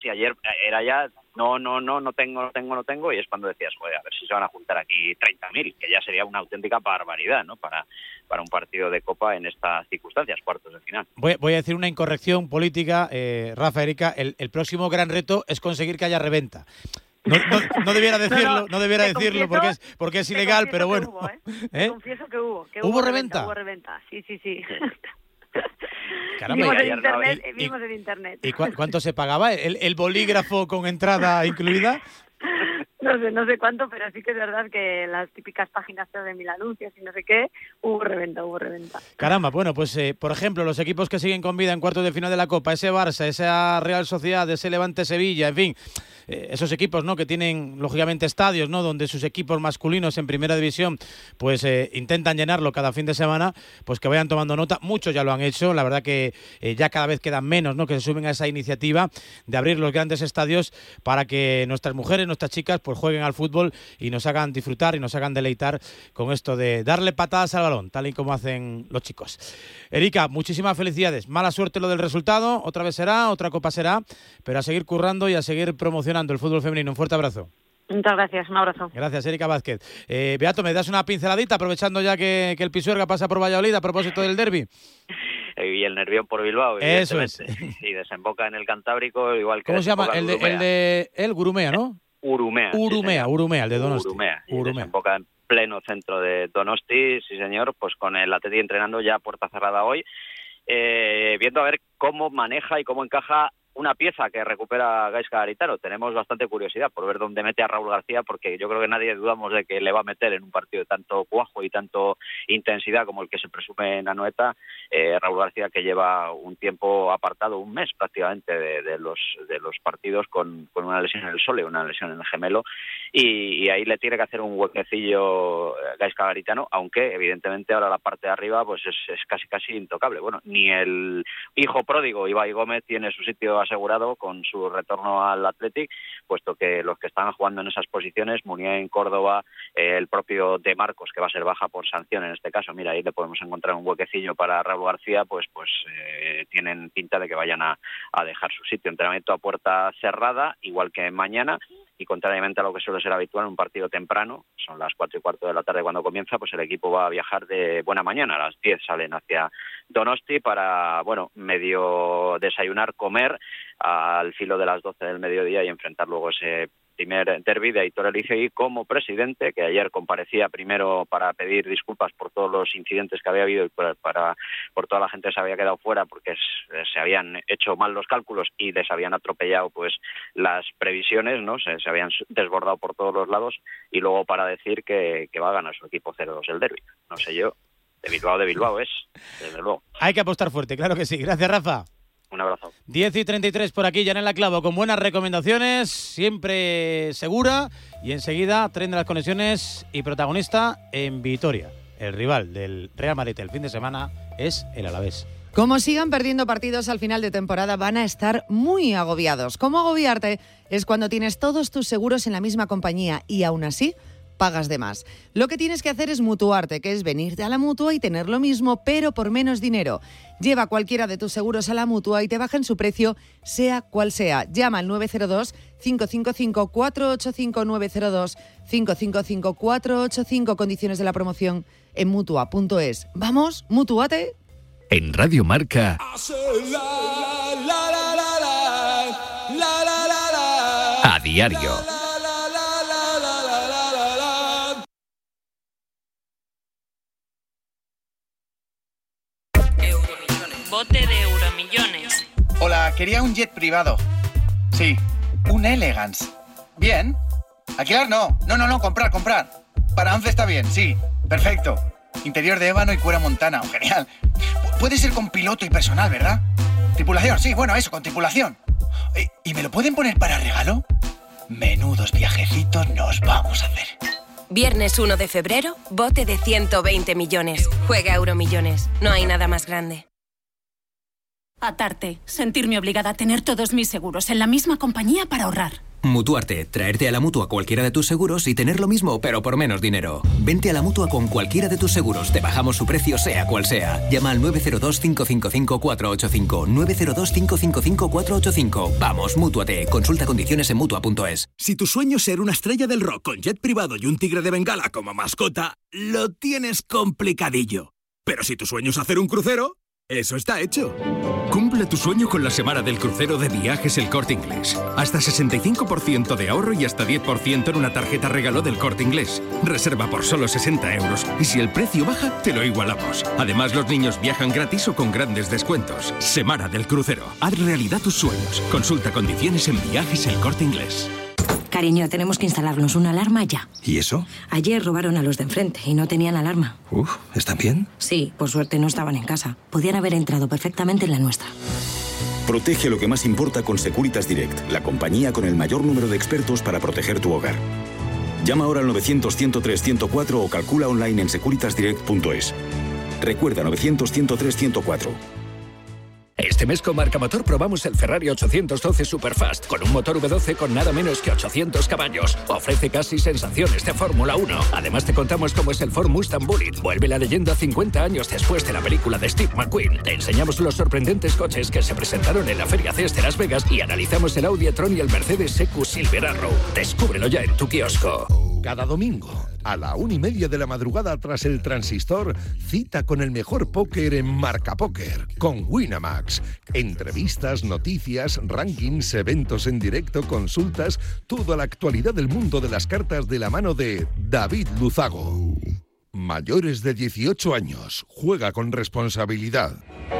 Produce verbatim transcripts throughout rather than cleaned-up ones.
si ayer era ya no, no, no, no tengo, no tengo, no tengo, y es cuando decías, joder, a ver si se van a juntar aquí treinta mil, que ya sería una auténtica barbaridad, ¿no? Para, para un partido de Copa en estas circunstancias, cuartos de final. Voy, voy a decir una incorrección política, eh, Rafa, Erika, el, el próximo gran reto es conseguir que haya reventa. No, no, no debiera decirlo, no, no, no debiera decirlo porque es porque es ilegal, pero bueno. Hubo, ¿eh? ¿Eh? Confieso que hubo. Que ¿Hubo, hubo reventa? Hubo reventa, sí, sí, sí. Caramba, vimos y, en internet, y, vimos en internet. ¿Y cu- cuánto se pagaba? ¿El, ¿El bolígrafo con entrada incluida? No sé, no sé cuánto, pero sí que es verdad que las típicas páginas de mil anuncios y no sé qué, hubo reventa, hubo reventa. Caramba, bueno, pues eh, por ejemplo, los equipos que siguen con vida en cuartos de final de la Copa, ese Barça, esa Real Sociedad, ese Levante Sevilla, en fin, eh, esos equipos, ¿no?, que tienen lógicamente estadios, ¿no?, donde sus equipos masculinos en primera división pues eh, intentan llenarlo cada fin de semana, pues que vayan tomando nota. Muchos ya lo han hecho, la verdad que eh, ya cada vez quedan menos, ¿no?, que se sumen a esa iniciativa de abrir los grandes estadios para que nuestras mujeres, nuestras chicas, pues jueguen al fútbol y nos hagan disfrutar y nos hagan deleitar con esto de darle patadas al balón, tal y como hacen los chicos. Erika, muchísimas felicidades. Mala suerte lo del resultado, otra vez será, otra copa será, pero a seguir currando y a seguir promocionando el fútbol femenino. Un fuerte abrazo. Muchas gracias, un abrazo. Gracias, Erika Vázquez. Eh, Beato, ¿me das una pinceladita aprovechando ya que, que el Pisuerga pasa por Valladolid a propósito del derbi? Y el Nervión por Bilbao, eso es. Y desemboca en el Cantábrico, igual que... ¿Cómo se llama? El de, el de el Gurumea, ¿no? Urumea. Urumea, sí, Urumea, el de Donosti. Urumea. Y Urumea. desemboca en pleno centro de Donosti, sí señor, pues con el Atleti entrenando ya a puerta cerrada hoy, eh, viendo a ver cómo maneja y cómo encaja una pieza que recupera Gaizka Garitano. Tenemos bastante curiosidad por ver dónde mete a Raúl García, porque yo creo que nadie dudamos de que le va a meter en un partido de tanto cuajo y tanto intensidad como el que se presume en Anoeta. Eh, Raúl García, que lleva un tiempo apartado, un mes prácticamente, de, de los de los partidos con, con una lesión en el sole, una lesión en el gemelo, y, y ahí le tiene que hacer un huequecillo Gaizka Garitano, aunque evidentemente ahora la parte de arriba pues es, es casi casi intocable. Bueno, ni el hijo pródigo Ibai Gómez tiene su sitio asegurado con su retorno al Athletic, puesto que los que están jugando en esas posiciones, Muniain, Córdoba, eh, el propio De Marcos, que va a ser baja por sanción en este caso, mira, ahí le podemos encontrar un huequecillo para Raúl García, pues pues eh, tienen pinta de que vayan a, a dejar su sitio. Entrenamiento a puerta cerrada, igual que mañana, y contrariamente a lo que suele ser habitual en un partido temprano, son las cuatro y cuarto de la tarde cuando comienza, pues el equipo va a viajar de buena mañana, a las diez salen hacia Donosti para, bueno, medio desayunar, comer al filo de las doce del mediodía y enfrentar luego ese primer derbi de Aitor Elizegui como presidente, que ayer comparecía primero para pedir disculpas por todos los incidentes que había habido y para, para por toda la gente que se había quedado fuera porque se habían hecho mal los cálculos y les habían atropellado pues las previsiones, ¿no? Se, se habían desbordado por todos los lados, y luego para decir que, que va a ganar su equipo cero dos el derbi. No sé yo, de Bilbao de Bilbao es, desde luego. Hay que apostar fuerte, claro que sí. Gracias, Rafa. Un abrazo. diez y treinta y tres por aquí, Yanela Clavo, con buenas recomendaciones, siempre segura, y enseguida tren de las conexiones y protagonista en Vitoria. El rival del Real Madrid el fin de semana es el Alavés. Como sigan perdiendo partidos al final de temporada, van a estar muy agobiados. ¿Cómo agobiarte? Es cuando tienes todos tus seguros en la misma compañía y aún así pagas de más. Lo que tienes que hacer es mutuarte, que es venirte a la Mutua y tener lo mismo, pero por menos dinero. Lleva cualquiera de tus seguros a la Mutua y te bajan su precio, sea cual sea. Llama al nueve cero dos, cinco cinco cinco, cuatro ocho cinco, nueve cero dos, cinco cinco cinco, cuatro ocho cinco. Condiciones de la promoción en mutua punto es. ¡Vamos, mutuate! En Radio Marca, a diario. Bote de Euromillones. Hola, quería un jet privado. Sí, un Elegance. Bien. Alquilar no. No, no, no, comprar, comprar. Para once está bien, sí. Perfecto. Interior de ébano y cuero montana. Genial. Pu- puede ser con piloto y personal, ¿verdad? Tripulación, sí, bueno, eso, con tripulación. ¿Y, y me lo pueden poner para regalo? Menudos viajecitos nos vamos a hacer. Viernes uno de febrero, bote de ciento veinte millones. Juega Euromillones. No hay nada más grande. Atarte, sentirme obligada a tener todos mis seguros en la misma compañía para ahorrar. Mutuarte, traerte a la Mutua cualquiera de tus seguros y tener lo mismo, pero por menos dinero. Vente a la Mutua con cualquiera de tus seguros, te bajamos su precio sea cual sea. Llama al nueve cero dos, cinco cinco cinco, cuatro ocho cinco, nueve cero dos, cinco cinco cinco, cuatro ocho cinco. Vamos, Mútuate, consulta condiciones en Mutua punto es. Si tu sueño es ser una estrella del rock con jet privado y un tigre de Bengala como mascota, lo tienes complicadillo. Pero si tu sueño es hacer un crucero, eso está hecho. Cumple tu sueño con la semana del crucero de Viajes El Corte Inglés. Hasta sesenta y cinco por ciento de ahorro y hasta diez por ciento en una tarjeta regalo del Corte Inglés. Reserva por solo sesenta euros y si el precio baja, te lo igualamos. Además, los niños viajan gratis o con grandes descuentos. Semana del crucero. Haz realidad tus sueños. Consulta condiciones en Viajes El Corte Inglés. Cariño, tenemos que instalarnos una alarma ya. ¿Y eso? Ayer robaron a los de enfrente y no tenían alarma. Uf, ¿están bien? Sí, por suerte no estaban en casa. Podían haber entrado perfectamente en la nuestra. Protege lo que más importa con Securitas Direct, la compañía con el mayor número de expertos para proteger tu hogar. Llama ahora al novecientos, ciento tres, ciento cuatro o calcula online en securitas direct punto es. Recuerda novecientos, ciento tres, ciento cuatro. Este mes con Marca Motor probamos el Ferrari ochocientos doce Superfast, con un motor V doce con nada menos que ochocientos caballos. Ofrece casi sensaciones de Fórmula uno. Además te contamos cómo es el Ford Mustang Bullitt. Vuelve la leyenda cincuenta años después de la película de Steve McQueen. Te enseñamos los sorprendentes coches que se presentaron en la Feria C E S de Las Vegas y analizamos el Audi e-tron y el Mercedes E Q Silver Arrow. Descúbrelo ya en tu kiosco. Cada domingo, a la una y media de la madrugada tras el Transistor, cita con el mejor póker en Marca Póker, con Winamax. Entrevistas, noticias, rankings, eventos en directo, consultas, toda la actualidad del mundo de las cartas de la mano de David Luzago. Mayores de dieciocho años, juega con responsabilidad.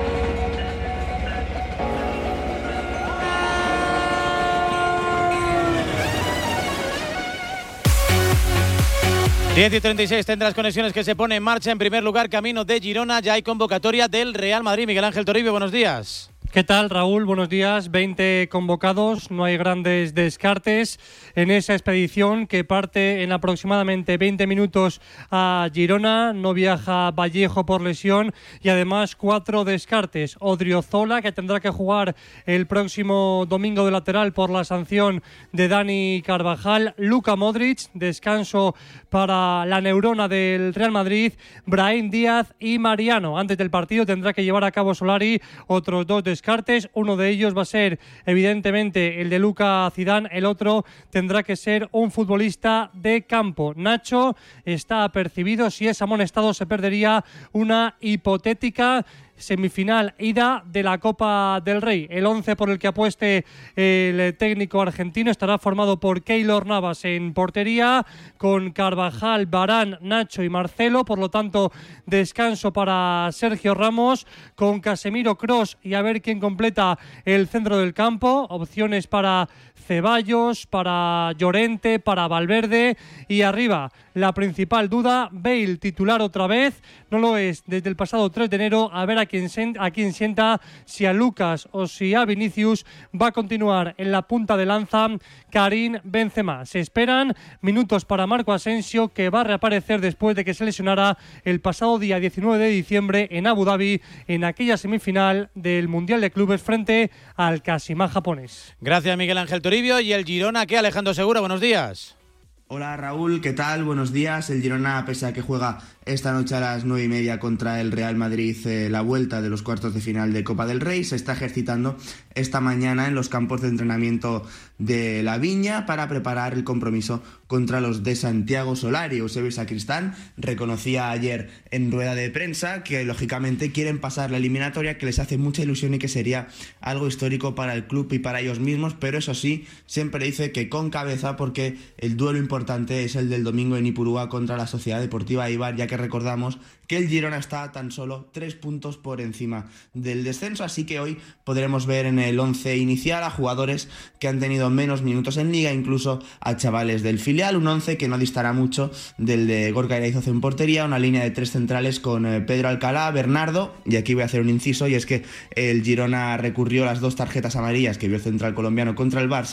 diez y treinta y seis tendrás conexiones que se pone en marcha. En primer lugar, camino de Girona, ya hay convocatoria del Real Madrid. Miguel Ángel Toribio, buenos días. ¿Qué tal, Raúl? Buenos días. veinte convocados, no hay grandes descartes en esa expedición que parte en aproximadamente veinte minutos a Girona. No viaja Vallejo por lesión y además cuatro descartes. Odriozola, que tendrá que jugar el próximo domingo de lateral por la sanción de Dani Carvajal. Luka Modric, descanso para la neurona del Real Madrid. Brahim Díaz y Mariano. Antes del partido tendrá que llevar a cabo Solari otros dos descartes. Descartes, uno de ellos va a ser evidentemente el de Luka Zidane, el otro tendrá que ser un futbolista de campo. Nacho está apercibido, si es amonestado se perdería una hipotética semifinal ida de la Copa del Rey. El once por el que apueste el técnico argentino estará formado por Keylor Navas en portería, con Carvajal, Varane, Nacho y Marcelo, por lo tanto descanso para Sergio Ramos, con Casemiro, Kroos y a ver quién completa el centro del campo. Opciones para Ceballos, para Llorente, para Valverde y arriba la principal duda, Bale titular otra vez, no lo es desde el pasado tres de enero, a ver a quién, a quién sienta, si a Lucas o si a Vinicius. Va a continuar en la punta de lanza Karim Benzema. Se esperan minutos para Marco Asensio, que va a reaparecer después de que se lesionara el pasado día diecinueve de diciembre en Abu Dhabi en aquella semifinal del Mundial de Clubes frente al Kashima japonés. Gracias, Miguel Ángel Toribio. ¿Y el Girona qué? Alejandro Segura, buenos días. Hola Raúl, ¿qué tal? Buenos días. El Girona, pese a que juega esta noche a las nueve y media contra el Real Madrid eh, la vuelta de los cuartos de final de Copa del Rey, se está ejercitando esta mañana en los campos de entrenamiento de La Viña para preparar el compromiso contra los de Santiago Solari. Eusebio Sacristán reconocía ayer en rueda de prensa que lógicamente quieren pasar la eliminatoria, que les hace mucha ilusión y que sería algo histórico para el club y para ellos mismos, pero eso sí, siempre dice que con cabeza, porque el duelo importante es el del domingo en Ipurúa contra la Sociedad Deportiva Eibar, ya que recordamos que el Girona está a tan solo tres puntos por encima del descenso, así que hoy podremos ver en el once inicial a jugadores que han tenido menos minutos en Liga, incluso a chavales del filial, un once que no distará mucho del de Gorka Iraizoz en portería, una línea de tres centrales con eh, Pedro Alcalá, Bernardo, y aquí voy a hacer un inciso, y es que el Girona recurrió las dos tarjetas amarillas que vio el central colombiano contra el Barça,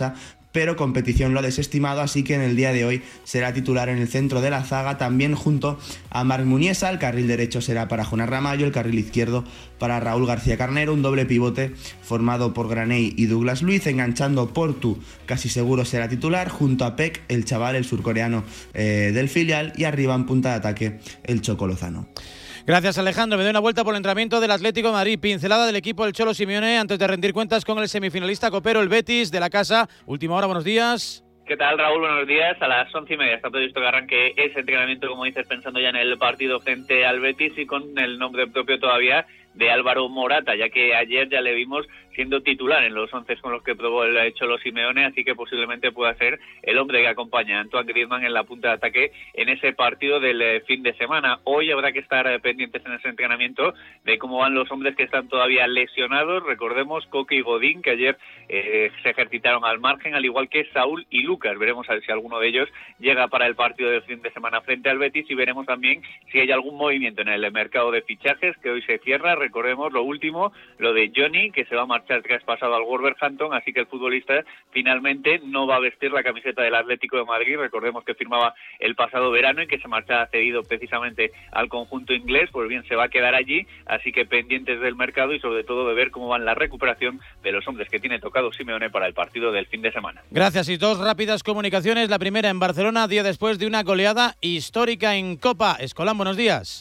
pero competición lo ha desestimado, así que en el día de hoy será titular en el centro de la zaga, también junto a Marc Muniesa. El carril derecho será para Jonas Ramallo, el carril izquierdo para Raúl García Carnero, un doble pivote formado por Graney y Douglas Luiz, enganchando Portu, casi seguro será titular, junto a Peck, el chaval, el surcoreano eh, del filial, y arriba en punta de ataque el Choco Lozano. Gracias, Alejandro. Me doy una vuelta por el entrenamiento del Atlético de Madrid. Pincelada del equipo del Cholo Simeone antes de rendir cuentas con el semifinalista copero, el Betis, de la casa. Última hora, buenos días. ¿Qué tal, Raúl? Buenos días. A las once y media está previsto que arranque ese entrenamiento, como dices, pensando ya en el partido frente al Betis y con el nombre propio todavía de Álvaro Morata, ya que ayer ya le vimos siendo titular en los once con los que probó el Cholo Simeone, así que posiblemente pueda ser el hombre que acompaña a Antoine Griezmann en la punta de ataque en ese partido del fin de semana. Hoy habrá que estar pendientes en ese entrenamiento de cómo van los hombres que están todavía lesionados. Recordemos Coque y Godín, que ayer eh, se ejercitaron al margen, al igual que Saúl y Lucas. Veremos a ver si alguno de ellos llega para el partido del fin de semana frente al Betis, y veremos también si hay algún movimiento en el mercado de fichajes, que hoy se cierra. Recordemos lo último, lo de Johnny, que se va a marchar tras pasado al Wolverhampton, así que el futbolista finalmente no va a vestir la camiseta del Atlético de Madrid. Recordemos que firmaba el pasado verano y que se marchaba cedido precisamente al conjunto inglés, pues bien, se va a quedar allí, así que pendientes del mercado y sobre todo de ver cómo va la recuperación de los hombres que tiene tocado Simeone para el partido del fin de semana. Gracias. Y dos rápidas comunicaciones, la primera en Barcelona, día después de una goleada histórica en Copa. Escolán, buenos días.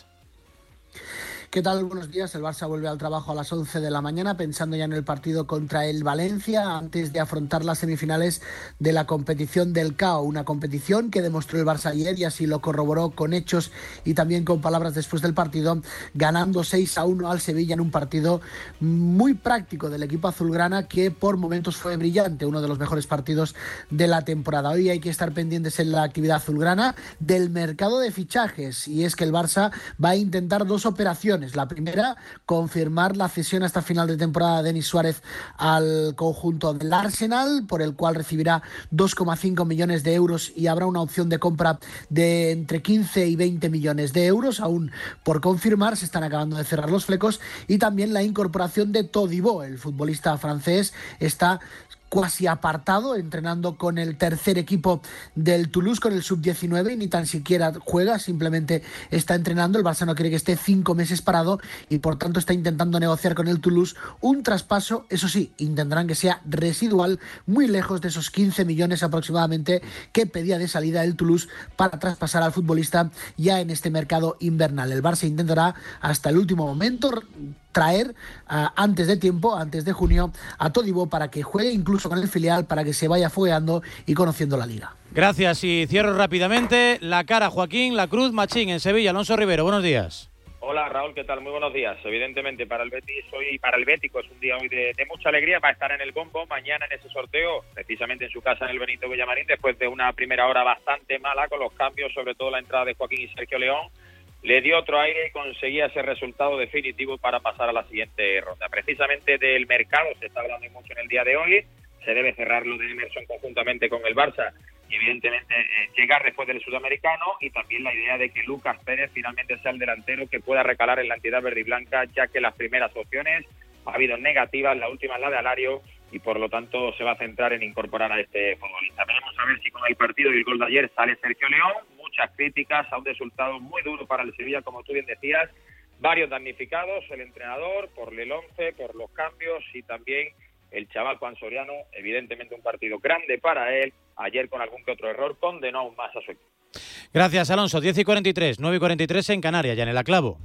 ¿Qué tal? Buenos días. El Barça vuelve al trabajo a las once de la mañana, pensando ya en el partido contra el Valencia, antes de afrontar las semifinales de la competición del C A O. Una competición que demostró el Barça ayer, y así lo corroboró con hechos y también con palabras después del partido, ganando seis a uno al Sevilla en un partido muy práctico del equipo azulgrana, que por momentos fue brillante, uno de los mejores partidos de la temporada. Hoy hay que estar pendientes en la actividad azulgrana del mercado de fichajes, y es que el Barça va a intentar dos operaciones. La primera, confirmar la cesión hasta final de temporada de Denis Suárez al conjunto del Arsenal, por el cual recibirá dos coma cinco millones de euros y habrá una opción de compra de entre quince y veinte millones de euros, aún por confirmar, se están acabando de cerrar los flecos. Y también la incorporación de Todibo, el futbolista francés, está cuasi apartado, entrenando con el tercer equipo del Toulouse, con el sub diecinueve, y ni tan siquiera juega, simplemente está entrenando. El Barça no quiere que esté cinco meses parado y por tanto está intentando negociar con el Toulouse un traspaso. Eso sí, intentarán que sea residual, muy lejos de esos quince millones aproximadamente que pedía de salida el Toulouse para traspasar al futbolista ya en este mercado invernal. El Barça intentará hasta el último momento traer uh, antes de tiempo, antes de junio, a Todibo para que juegue incluso con el filial, para que se vaya fogueando y conociendo la liga. Gracias, y cierro rápidamente. La cara, Joaquín, la cruz, Machín en Sevilla. Alonso Rivero, buenos días. Hola, Raúl, ¿qué tal? Muy buenos días. Evidentemente para el Betis hoy, para el Bético es un día hoy de, de mucha alegría. Va a estar en el bombo mañana en ese sorteo, precisamente en su casa en el Benito Villamarín, después de una primera hora bastante mala con los cambios, sobre todo la entrada de Joaquín y Sergio León. Le dio otro aire y conseguía ese resultado definitivo para pasar a la siguiente ronda. Precisamente del mercado se está hablando mucho en el día de hoy. Se debe cerrar lo de Emerson conjuntamente con el Barça y evidentemente eh, llegar después del sudamericano, y también la idea de que Lucas Pérez finalmente sea el delantero que pueda recalar en la entidad verde y blanca, ya que las primeras opciones ha habido negativas, la última es la de Alario, y por lo tanto se va a centrar en incorporar a este futbolista. Veremos a ver si con el partido y el gol de ayer sale Sergio León. Muchas críticas a un resultado muy duro para el Sevilla, como tú bien decías, varios damnificados, el entrenador por el once, por los cambios, y también el chaval Juan Soriano. Evidentemente un partido grande para él, ayer con algún que otro error condenó aún más a su equipo. Gracias, Alonso. diez y cuarenta y tres, nueve y cuarenta y tres en Canarias, ya en el Aclavo.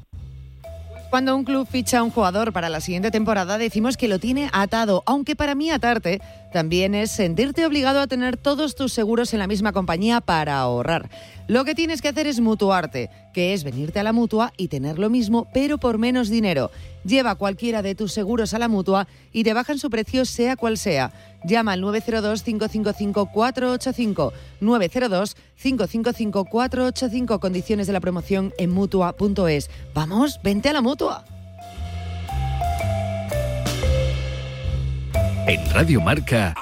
Cuando un club ficha a un jugador para la siguiente temporada, decimos que lo tiene atado, aunque para mí atarte también es sentirte obligado a tener todos tus seguros en la misma compañía para ahorrar. Lo que tienes que hacer es mutuarte, que es venirte a la Mutua y tener lo mismo, pero por menos dinero. Lleva cualquiera de tus seguros a la Mutua y te bajan su precio sea cual sea. Llama al nueve cero dos, cinco cinco cinco, cuatro ocho cinco, nueve cero dos, cinco cinco cinco, cuatro ocho cinco. Condiciones de la promoción en Mutua punto es. Vamos, vente a la Mutua. En Radio Marca,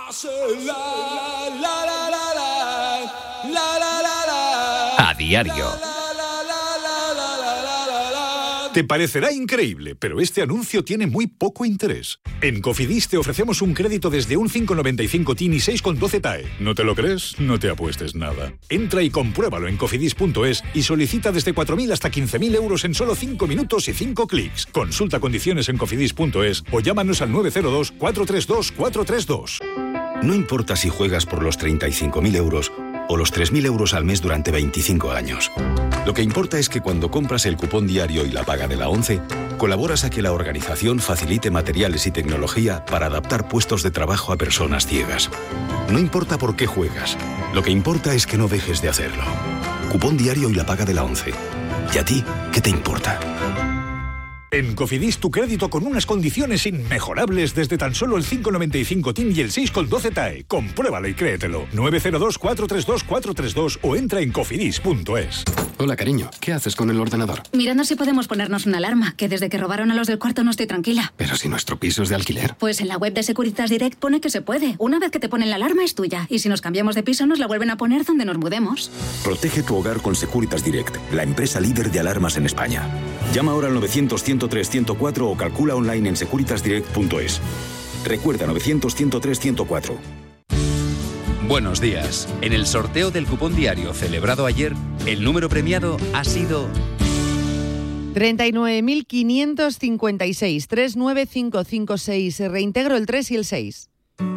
a diario. Te parecerá increíble, pero este anuncio tiene muy poco interés. En Cofidis te ofrecemos un crédito desde un cinco coma noventa y cinco T I N y seis coma doce T A E. ¿No te lo crees? No te apuestes nada. Entra y compruébalo en cofidis punto es y solicita desde cuatro mil hasta quince mil euros en solo cinco minutos y cinco clics. Consulta condiciones en cofidis punto es o llámanos al nueve cero dos, cuatro tres dos, cuatro tres dos. No importa si juegas por los treinta y cinco mil euros o los tres mil euros al mes durante veinticinco años. Lo que importa es que cuando compras el cupón diario y la paga de la ONCE, colaboras a que la organización facilite materiales y tecnología para adaptar puestos de trabajo a personas ciegas. No importa por qué juegas, lo que importa es que no dejes de hacerlo. Cupón diario y la paga de la ONCE. ¿Y a ti qué te importa? En Cofidis tu crédito con unas condiciones inmejorables desde tan solo el cinco coma noventa y cinco T I N y el seis coma doce T A E. Compruébalo y créetelo. nueve cero dos, cuatro tres dos, cuatro tres dos o entra en cofidis punto es. Hola, cariño. ¿Qué haces con el ordenador? Mirando si podemos ponernos una alarma, que desde que robaron a los del cuarto no estoy tranquila. Pero si nuestro piso es de alquiler. Pues en la web de Securitas Direct pone que se puede. Una vez que te ponen la alarma es tuya. Y si nos cambiamos de piso nos la vuelven a poner donde nos mudemos. Protege tu hogar con Securitas Direct, la empresa líder de alarmas en España. Llama ahora al novecientos, ciento tres, ciento cuatro o calcula online en securitas direct punto es. Recuerda novecientos, ciento tres, ciento cuatro. Buenos días. En el sorteo del cupón diario celebrado ayer, el número premiado ha sido treinta y nueve mil quinientos cincuenta y seis, tres nueve cinco cinco seis. Reintegro el tres y el seis.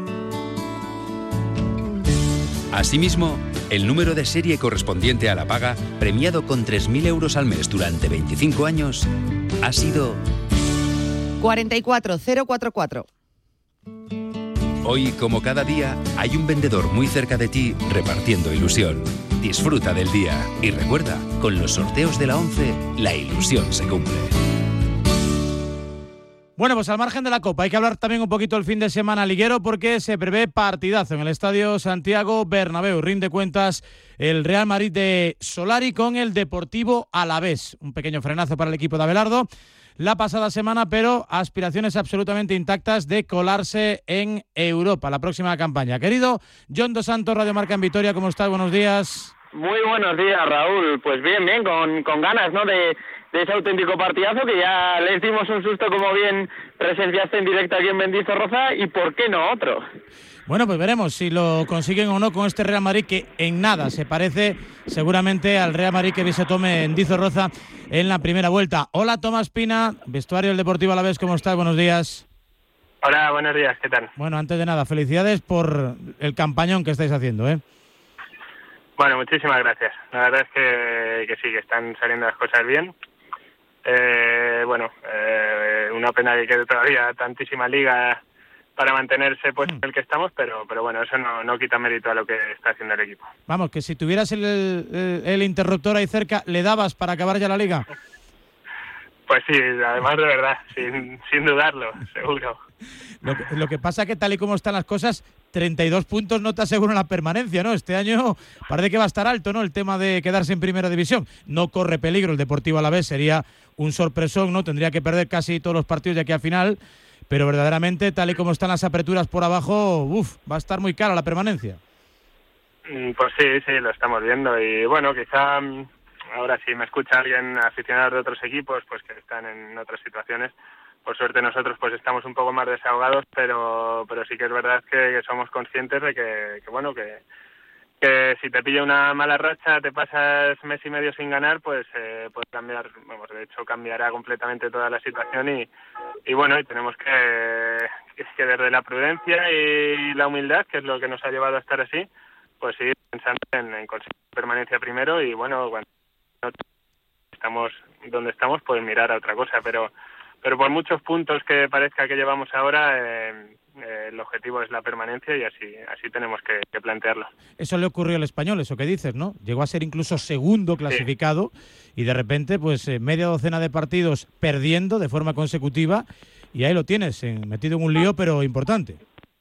Asimismo, el número de serie correspondiente a la paga, premiado con tres mil euros al mes durante veinticinco años, ha sido cuarenta y cuatro mil cuarenta y cuatro. Hoy, como cada día, hay un vendedor muy cerca de ti repartiendo ilusión. Disfruta del día y recuerda, con los sorteos de la ONCE, la ilusión se cumple. Bueno, pues al margen de la Copa hay que hablar también un poquito el fin de semana liguero porque se prevé partidazo en el Estadio Santiago Bernabéu. Rinde cuentas el Real Madrid de Solari con el Deportivo Alavés. Un pequeño frenazo para el equipo de Abelardo la pasada semana, pero aspiraciones absolutamente intactas de colarse en Europa la próxima campaña. Querido John Dos Santos, Radio Marca en Vitoria, ¿cómo estás? Buenos días. Muy buenos días, Raúl. Pues bien, bien, con, con ganas, ¿no?, de, de ese auténtico partidazo que ya les dimos un susto, como bien presenciaste en directo aquí en Mendizorroza, y por qué no otro. Bueno, pues veremos si lo consiguen o no con este Real Madrid que en nada se parece seguramente al Real Madrid que se tome en Mendizorroza en la primera vuelta. Hola, Tomás Pina, vestuario del Deportivo Alavés, ¿cómo estás? Buenos días. Hola, buenos días, ¿qué tal? Bueno, antes de nada, felicidades por el campañón que estáis haciendo, ¿eh? Bueno, muchísimas gracias. La verdad es que, que sí, que están saliendo las cosas bien. Eh, bueno, eh, una pena que quede todavía tantísima liga para mantenerse pues en el que estamos, pero pero bueno, eso no, no quita mérito a lo que está haciendo el equipo. Vamos, que si tuvieras el, el, el interruptor ahí cerca, ¿le dabas para acabar ya la liga? Pues sí, además de verdad, sin, sin dudarlo, seguro. Lo que, lo que pasa que tal y como están las cosas, treinta y dos puntos no te aseguran la permanencia, ¿no? Este año parece que va a estar alto, ¿no?, el tema de quedarse en primera división. No corre peligro el Deportivo Alavés, sería un sorpresón, ¿no? Tendría que perder casi todos los partidos de aquí al final, pero verdaderamente, tal y como están las aperturas por abajo, uf, va a estar muy cara la permanencia. Pues sí, sí, lo estamos viendo. Y bueno, quizá ahora si me escucha alguien aficionado de otros equipos, pues que están en otras situaciones, por suerte nosotros pues estamos un poco más desahogados, pero pero sí que es verdad que, que somos conscientes de que, que bueno, que, que si te pilla una mala racha, te pasas mes y medio sin ganar, pues eh, puede cambiar, vamos, de hecho cambiará completamente toda la situación y, y bueno, y tenemos que, que desde la prudencia y la humildad, que es lo que nos ha llevado a estar así, pues seguir pensando en, en conseguir permanencia primero y bueno, cuando estamos donde estamos, pues mirar a otra cosa, pero pero por muchos puntos que parezca que llevamos ahora, eh, eh, el objetivo es la permanencia y así así tenemos que, que plantearlo. Eso le ocurrió al Español, eso que dices, ¿no? Llegó a ser incluso segundo clasificado, sí, y de repente, pues eh, media docena de partidos perdiendo de forma consecutiva y ahí lo tienes, eh, metido en un lío, pero importante.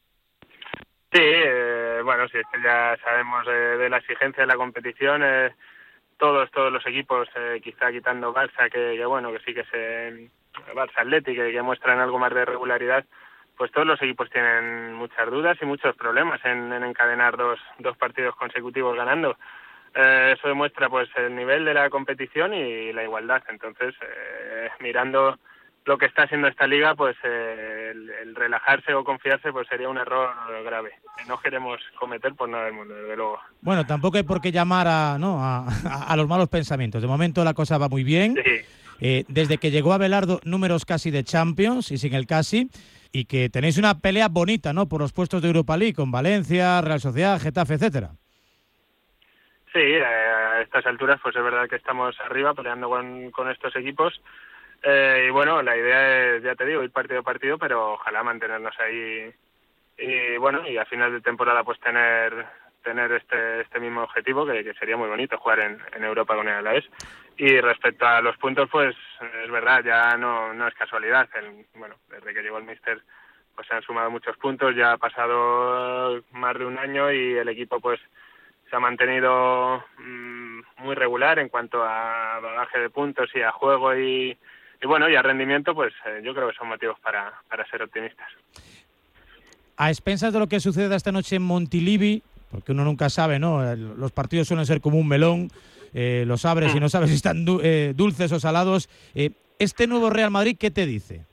Sí, eh, bueno, sí, es que ya sabemos de, de la exigencia de la competición, eh, todos todos los equipos, eh, quizá quitando Barça, que, que bueno, que sí que se... Barça Athletic, que, que muestran algo más de regularidad, pues todos los equipos tienen muchas dudas y muchos problemas en, en encadenar dos, dos partidos consecutivos ganando. eh, eso demuestra pues el nivel de la competición y la igualdad. Entonces, eh, mirando lo que está haciendo esta liga, pues eh, el, el relajarse o confiarse pues sería un error grave que no queremos cometer por nada del mundo, desde luego. Bueno, tampoco hay por qué llamar a, ¿no? a, a, a los malos pensamientos. De momento la cosa va muy bien. Sí. Eh, desde que llegó Abelardo, números casi de Champions y sin el casi, y que tenéis una pelea bonita, ¿no? Por los puestos de Europa League con Valencia, Real Sociedad, Getafe, etcétera. Sí, eh, a estas alturas pues es verdad que estamos arriba peleando con, con estos equipos. Eh, y bueno, la idea es, ya te digo, ir partido a partido, pero ojalá mantenernos ahí y bueno, y a final de temporada pues tener tener este este mismo objetivo, que, que sería muy bonito jugar en, en Europa con el Alavés. Y respecto a los puntos, pues es verdad, ya no no es casualidad. El, bueno, desde que llegó el míster pues se han sumado muchos puntos, ya ha pasado más de un año y el equipo pues se ha mantenido mmm, muy regular en cuanto a bagaje de puntos y a juego y Y bueno, y a rendimiento, pues eh, yo creo que son motivos para, para ser optimistas. A expensas de lo que suceda esta noche en Montilivi, porque uno nunca sabe, ¿no? Los partidos suelen ser como un melón, eh, los abres y no sabes si están du eh, dulces o salados. Eh, ¿Este nuevo Real Madrid qué te dice?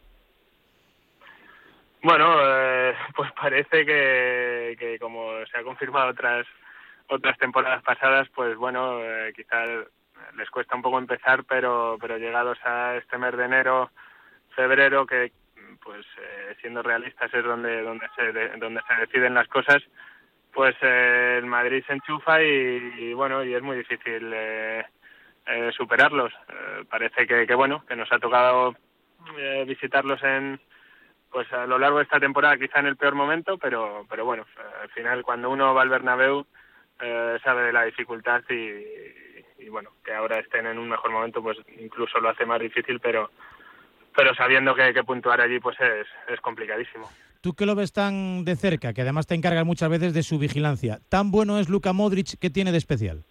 Bueno, eh, pues parece que, que como se ha confirmado otras otras temporadas pasadas, pues bueno, eh, quizás les cuesta un poco empezar, pero pero llegados a este mes de enero, febrero, que pues eh, siendo realistas es donde donde se de, donde se deciden las cosas, pues eh, el Madrid se enchufa y, y bueno, y es muy difícil eh, eh, superarlos. Eh, parece que, que bueno, que nos ha tocado eh, visitarlos en pues a lo largo de esta temporada, quizá en el peor momento, pero pero bueno, al final cuando uno va al Bernabéu eh, sabe de la dificultad y y bueno, que ahora estén en un mejor momento pues incluso lo hace más difícil, pero pero sabiendo que, que puntuar allí pues es, es complicadísimo. Tú que lo ves tan de cerca, que además te encargas muchas veces de su vigilancia, ¿tan bueno es Luka Modric? ¿Qué tiene de especial?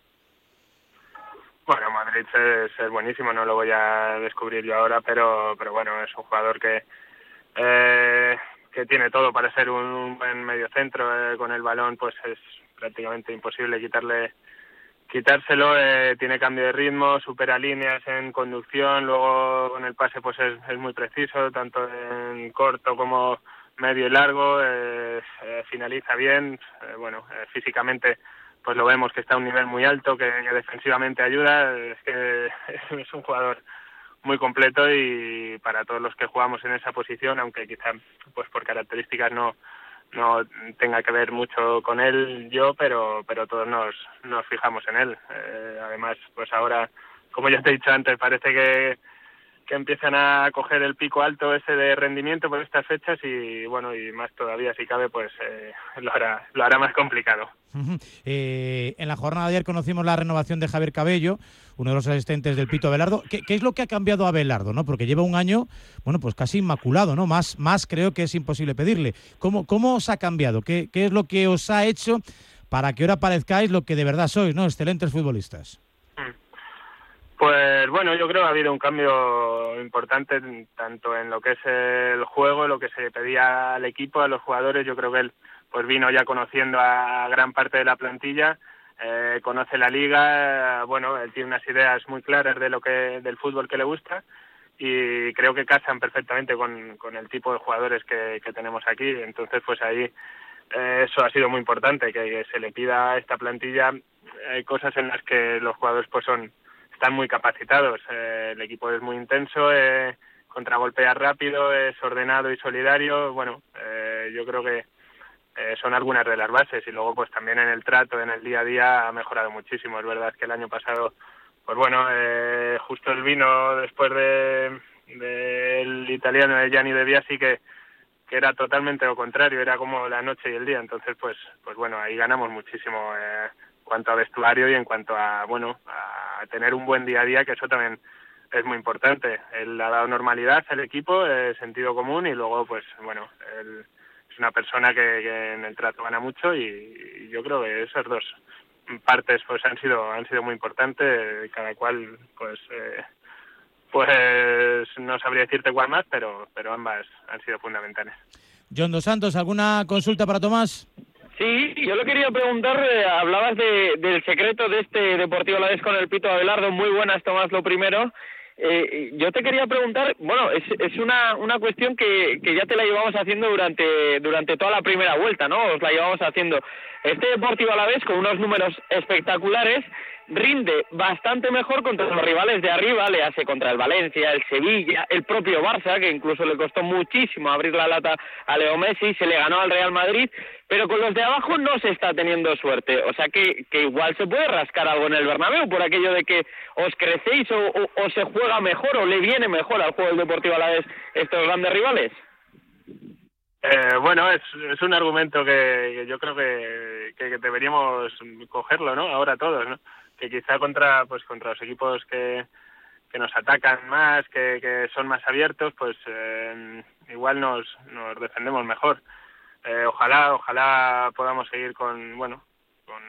Bueno, Modric es, es buenísimo, no lo voy a descubrir yo ahora, pero pero bueno, es un jugador que eh, que tiene todo para ser un, un buen mediocentro, eh, con el balón pues es prácticamente imposible quitarle quitárselo, eh, tiene cambio de ritmo, supera líneas en conducción, luego con el pase pues es, es muy preciso, tanto en corto como medio y largo, eh, eh, finaliza bien, eh, bueno, eh, físicamente pues lo vemos que está a un nivel muy alto, que, que defensivamente ayuda, es que es un jugador muy completo y para todos los que jugamos en esa posición, aunque quizá pues por características no no tenga que ver mucho con él yo, pero pero todos nos nos fijamos en él. Eh, además, pues ahora, como ya te he dicho antes, parece que que empiezan a coger el pico alto ese de rendimiento por estas fechas y bueno, y más todavía si cabe, pues eh, lo hará lo hará más complicado. Uh-huh. Eh, en la jornada de ayer conocimos la renovación de Javier Cabello, uno de los asistentes del Pito Abelardo. ¿Qué, qué es lo que ha cambiado a Abelardo, no? Porque lleva un año, bueno, pues casi inmaculado, ¿no? Más, más creo que es imposible pedirle. ¿Cómo, cómo os ha cambiado? ¿Qué, qué es lo que os ha hecho para que ahora parezcáis lo que de verdad sois, ¿no? Excelentes futbolistas. Pues bueno, yo creo que ha habido un cambio importante tanto en lo que es el juego, lo que se pedía al equipo, a los jugadores. Yo creo que él pues vino ya conociendo a gran parte de la plantilla, eh, conoce la liga, bueno, él tiene unas ideas muy claras de lo que del fútbol que le gusta y creo que casan perfectamente con, con el tipo de jugadores que, que tenemos aquí. Entonces pues ahí eh, eso ha sido muy importante, que, que se le pida a esta plantilla eh, cosas en las que los jugadores pues son están muy capacitados. Eh, el equipo es muy intenso, eh, contragolpea rápido, es ordenado y solidario. Bueno, eh, yo creo que eh, son algunas de las bases y luego pues también en el trato, en el día a día ha mejorado muchísimo. Es verdad que el año pasado, pues bueno, eh, justo el vino después de del italiano de Gianni De Biasi que que era totalmente lo contrario, era como la noche y el día. Entonces pues pues bueno, ahí ganamos muchísimo eh, en cuanto a vestuario y en cuanto a bueno a tener un buen día a día, que eso también es muy importante. Él ha dado normalidad al equipo, eh, sentido común y luego pues bueno, él es una persona que, que en el trato gana mucho y, y yo creo que esas dos partes pues han sido han sido muy importantes, cada cual pues eh, pues no sabría decirte cuál más, pero pero ambas han sido fundamentales. John Dos Santos, ¿alguna consulta para Tomás? Sí, yo le quería preguntar, eh, hablabas de, del secreto de este Deportivo Alavés con el Pito Abelardo, muy buenas, Tomás, lo primero. Eh, yo te quería preguntar, bueno, es, es una, una cuestión que, que ya te la llevamos haciendo durante, durante toda la primera vuelta, ¿no? Os la llevamos haciendo. Este Deportivo Alavés, con unos números espectaculares, rinde bastante mejor contra los rivales de arriba, le hace contra el Valencia, el Sevilla, el propio Barça, que incluso le costó muchísimo abrir la lata a Leo Messi, se le ganó al Real Madrid, pero con los de abajo no se está teniendo suerte, o sea que, que igual se puede rascar algo en el Bernabéu por aquello de que os crecéis o, o, o se juega mejor o le viene mejor al juego del Deportivo Alavés estos grandes rivales. Eh, bueno, es, es un argumento que, que yo creo que, que, que deberíamos cogerlo, ¿no? Ahora todos, ¿no? Que quizá contra pues contra los equipos que, que nos atacan más, que, que son más abiertos, pues eh, igual nos, nos defendemos mejor. Eh, ojalá ojalá podamos seguir con bueno con,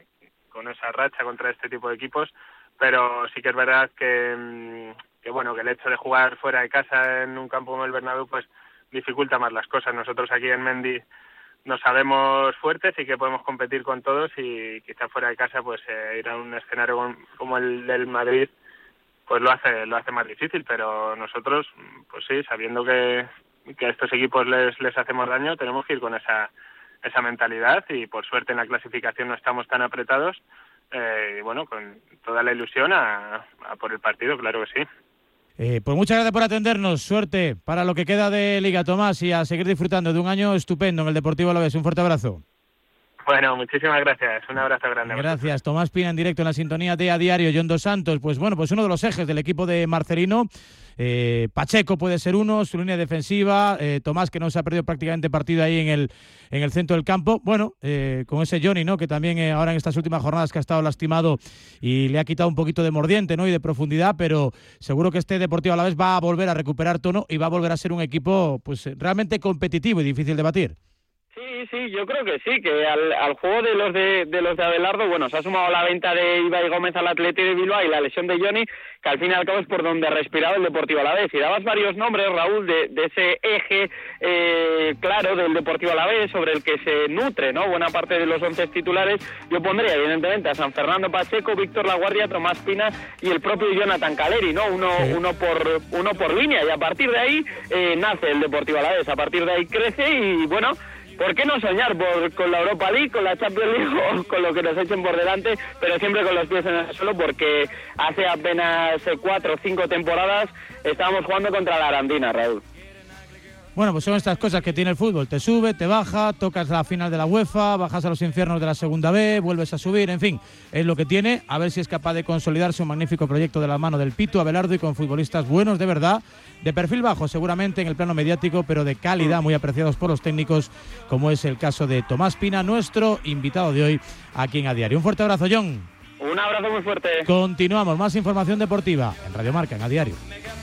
con esa racha contra este tipo de equipos, pero sí que es verdad que, que bueno que el hecho de jugar fuera de casa en un campo como el Bernabéu pues dificulta más las cosas. Nosotros aquí en Mendy nos sabemos fuertes y que podemos competir con todos, y quizá fuera de casa pues eh, ir a un escenario como el del Madrid pues lo hace lo hace más difícil, pero nosotros pues sí, sabiendo que, que a estos equipos les les hacemos daño, tenemos que ir con esa esa mentalidad, y por suerte en la clasificación no estamos tan apretados, eh, y bueno, con toda la ilusión a, a por el partido, claro que sí. Eh, pues muchas gracias por atendernos, suerte para lo que queda de Liga, Tomás, y a seguir disfrutando de un año estupendo en el Deportivo Alavés. Un fuerte abrazo. Bueno, muchísimas gracias, un abrazo grande. Gracias, Tomás Pina en directo en la sintonía de A Diario. John Dos Santos, pues bueno, pues uno de los ejes del equipo de Marcelino. Eh, Pacheco puede ser uno, su línea defensiva, eh, Tomás, que no se ha perdido prácticamente partido ahí en el en el centro del campo. Bueno, eh, con ese Johnny, ¿no? Que también eh, ahora en estas últimas jornadas que ha estado lastimado y le ha quitado un poquito de mordiente, ¿no? Y de profundidad, pero seguro que este Deportivo Alavés va a volver a recuperar tono y va a volver a ser un equipo pues realmente competitivo y difícil de batir. Sí, sí, yo creo que sí, que al, al juego de los de, de los de Abelardo, bueno, se ha sumado la venta de Ibai Gómez al Athletic de Bilbao y la lesión de Johnny, que al fin y al cabo es por donde ha respirado el Deportivo Alavés. Y dabas varios nombres, Raúl, de, de ese eje eh, claro del Deportivo Alavés sobre el que se nutre, ¿no? Buena parte de los once titulares. Yo pondría, evidentemente, a San Fernando Pacheco, Víctor Laguardia, Tomás Pina y el propio Jonathan Caleri, ¿no? Uno, sí. uno por uno por línea, y a partir de ahí eh, nace el Deportivo Alavés. A partir de ahí crece y, bueno, ¿por qué no soñar por, con la Europa League, con la Champions League o con lo que nos echen por delante, pero siempre con los pies en el suelo, porque hace apenas cuatro o cinco temporadas estábamos jugando contra la Arandina, Raúl? Bueno, pues son estas cosas que tiene el fútbol. Te sube, te baja, tocas la final de la UEFA, bajas a los infiernos de la segunda B, vuelves a subir, en fin, es lo que tiene. A ver si es capaz de consolidarse un magnífico proyecto de la mano del Pito Abelardo y con futbolistas buenos de verdad, de perfil bajo seguramente en el plano mediático, pero de calidad, muy apreciados por los técnicos, como es el caso de Tomás Pina, nuestro invitado de hoy aquí en A Diario. Un fuerte abrazo, John. Un abrazo muy fuerte. Continuamos, más información deportiva en Radio Marca, en A Diario.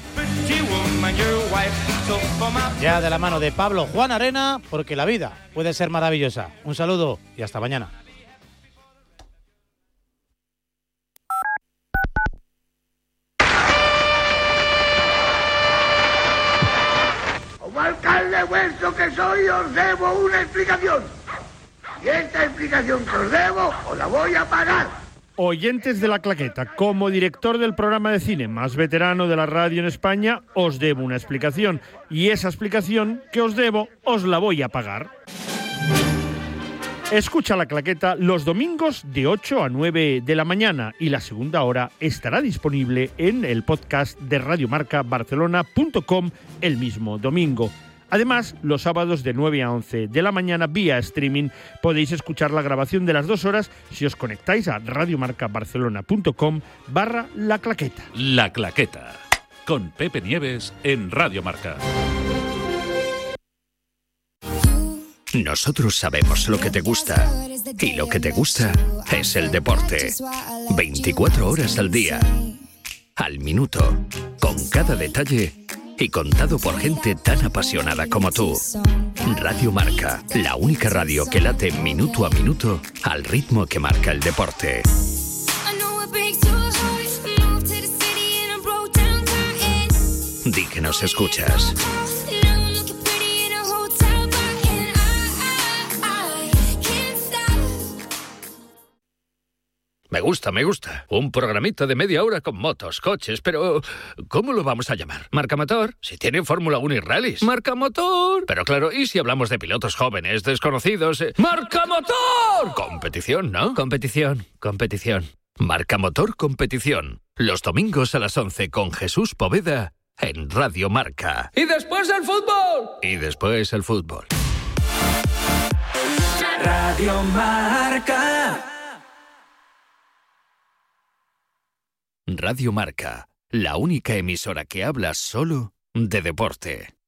Ya de la mano de Pablo Juan Arena, porque la vida puede ser maravillosa. Un saludo y hasta mañana. Como alcalde vuestro que soy, os debo una explicación. Y esta explicación que os debo, os la voy a pagar. Oyentes de La Claqueta, como director del programa de cine más veterano de la radio en España, os debo una explicación. Y esa explicación que os debo, os la voy a pagar. Escucha La Claqueta los domingos de ocho a nueve de la mañana, y la segunda hora estará disponible en el podcast de radiomarca barcelona punto com el mismo domingo. Además, los sábados de nueve a once de la mañana vía streaming podéis escuchar la grabación de las dos horas si os conectáis a radiomarcabarcelona punto com barra La Claqueta. La Claqueta, con Pepe Nieves en Radio Marca. Nosotros sabemos lo que te gusta, y lo que te gusta es el deporte. veinticuatro horas al día, al minuto, con cada detalle y contado por gente tan apasionada como tú. Radio Marca, la única radio que late minuto a minuto al ritmo que marca el deporte. Di que nos escuchas. Me gusta, me gusta. Un programita de media hora con motos, coches, pero ¿cómo lo vamos a llamar? ¿Marca Motor? Si tiene Fórmula uno y rallies. ¡Marca Motor! Pero claro, ¿y si hablamos de pilotos jóvenes, desconocidos? Eh? ¡Marca Motor! Competición, ¿no? Competición, competición. Marca Motor Competición. Los domingos a las once con Jesús Poveda en Radio Marca. ¡Y después el fútbol! Y después el fútbol. Radio Marca. Radio Marca, la única emisora que habla solo de deporte.